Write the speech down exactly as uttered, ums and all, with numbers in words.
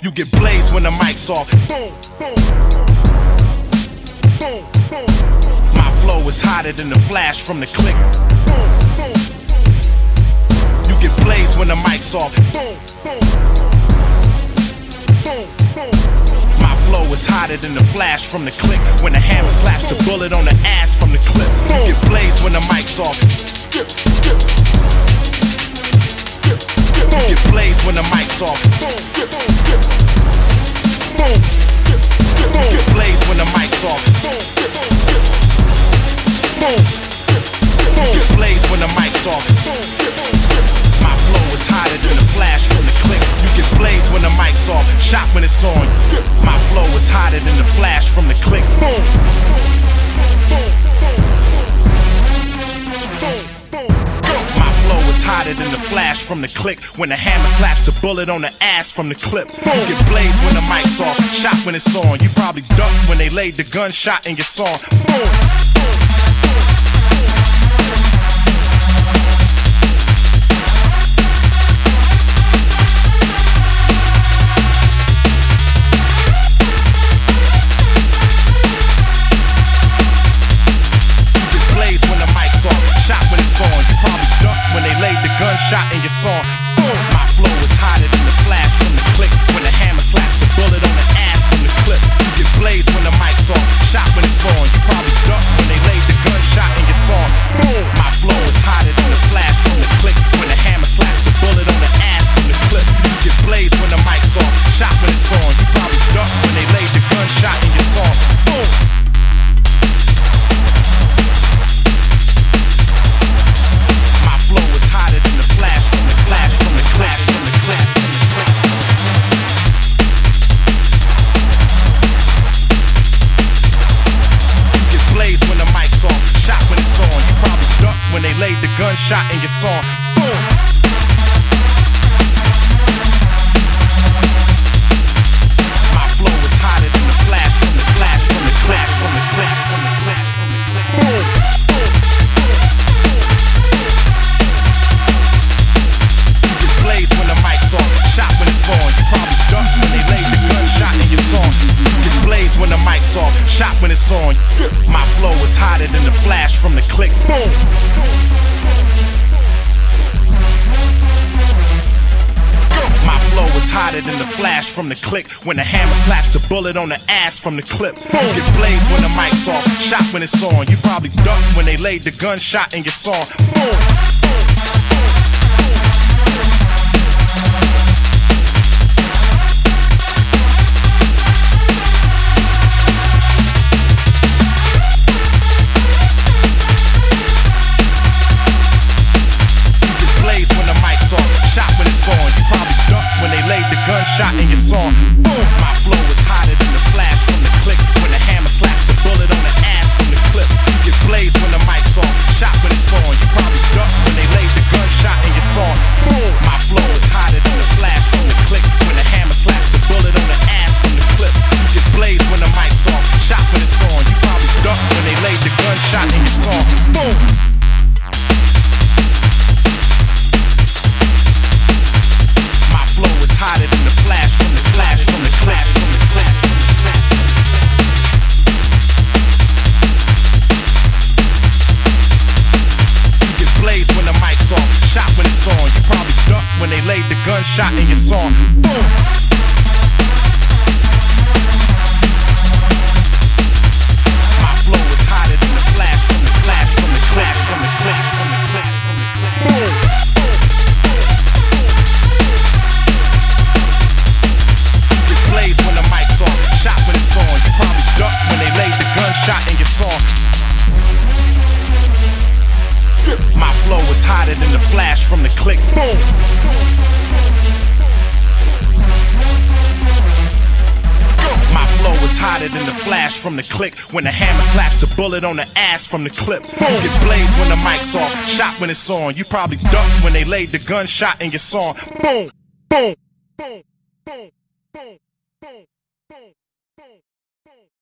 You get blazed when the mic's off. My flow is hotter than the flash from the click. You get blazed when the mic's off. My flow is hotter than the flash from the click. When the hammer slaps the bullet on the ass from the clip. You get blazed when the mic's off. You get blazed when the mic's off. You get blazed when the mic's off. You get blazed when the mic's off. My flow is hotter than the flash from the click. You get blazed when the mic's off. Shot when it's on. My flow is hotter than the flash from the click. My flow is hotter than the flash from the click. When the hammer slaps the bullet on the ass from the clip. You get blazed when the mic's off. Shot when it's on. You probably ducked when they laid the gunshot in your song. Gunshot in your song. My flow is hotter than the flash from the click. When the hammer slaps the bullet on the ass from the clip. You get blazed when the mic's off. Shot when it's on. You probably duck when they laid the gunshot in your song. My flow is hotter than the flash from the click. When the hammer slaps the bullet on the ass from the clip. You get blazed when the mic's off. Shot when it's on. You probably duck when they laid the gunshot in your song. When they laid the gunshot in your song. Boom. My flow is hotter than the flash from the flash from the clash from the clash from the clash from the clash. Boom. You get blazed when the mic's off. Shot when it's on. You probably duck when they laid the gunshot in your song. You get blazed when the mic's off. Shot when it's on. My flow is hotter than the flash from the click. Boom. My flow is hotter than the flash from the click. When the hammer slaps the bullet on the ass from the clip. You get blazed when the mic's off. Shot when it's on. You probably ducked when they laid the gunshot in your song. Boom. Gunshot in your song. Boom. My flow is hotter than the flash from the click. When the hammer slaps the bullet on the ass from the clip. You get blazed when the mic's off. Shot when it's on. You probably duck when they laid the gunshot in your song. Boom. My flow is hotter than the flash from the click. When the hammer slaps the bullet on the ass from the clip. You get blazed when the mic's off. Shot when it's on. You probably duck when they laid the gunshot in your song. Boom. Hotter than the flash from the flash from the clash from the clash from the clash. You get blazed when the mic's off. Shot when it's on. You probably duck when they laid the gunshot in your song. Boom. My flow is hotter than the flash from the flash from the clash from the clash from the clash from the clash. Boom. When the mic's on, shot when it's on. You probably duck when they laid the gunshot in your song. My flow is hotter than the flash from the click. Boom. My flow is hotter than the flash from the click. When the hammer slaps the bullet on the ass from the clip. You get blazed when the mic's off. Shot when it's on. You probably duck when they laid the gunshot in your song. Boom. Boom. Boom. Boom. Boom.